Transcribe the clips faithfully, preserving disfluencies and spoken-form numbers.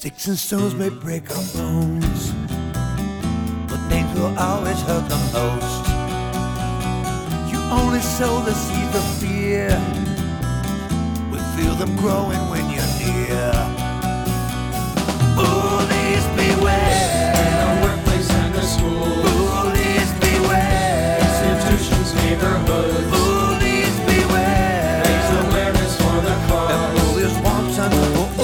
Sticks and stones may break our bones, but names will always hurt the most. You only sow the seeds of fear, we feel them growing when you're near. Bullies beware, in the workplace and the schools, bullies beware, institutions, neighborhoods, bullies beware. raise awareness for the And cause. bullies want some oh,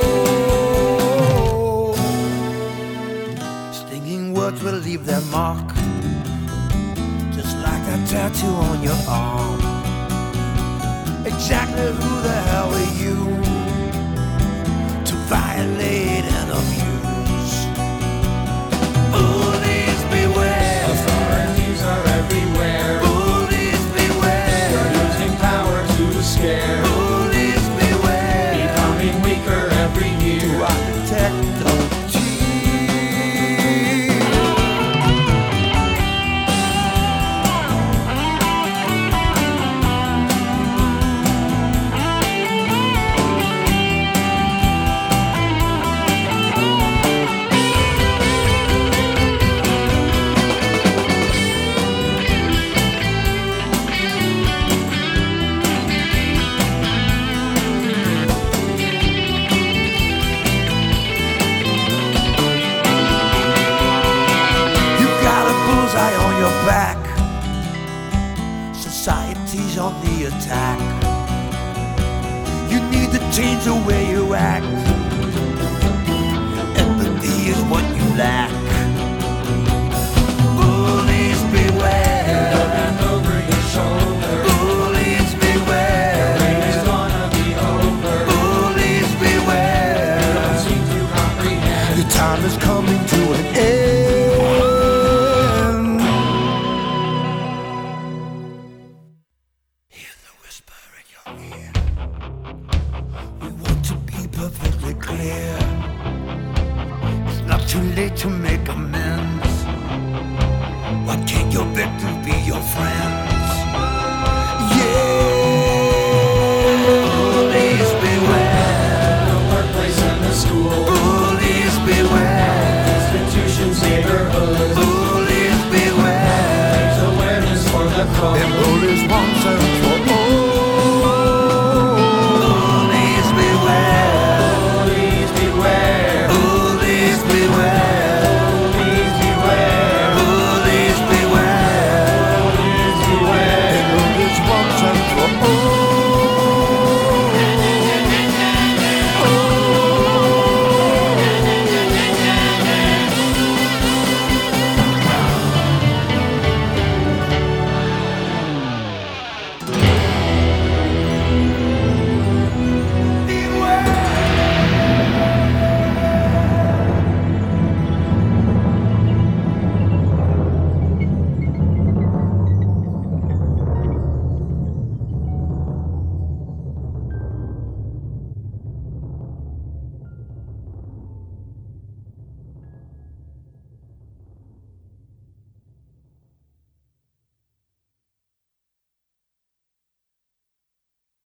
oh. Stinging words will leave their mark, just like that tattoo on your arm. Exactly who the hell are you to violate and abuse? Bullies beware, Authorities are everywhere. bullies beware, They're using power to scare, bullies beware. becoming weaker every year. To architect of cheese. Bullseye on your back, society's on the attack. You need to change the way you act. Empathy is what you lack. Bullies beware, Looking over your shoulder, bullies beware, rain is gonna be over. bullies beware. Don't seem to comprehend. Your time is coming to an end. Hear the whisper in your ear. We want to be perfectly clear. It's not too late to make amends. Why can't your victims be your friends?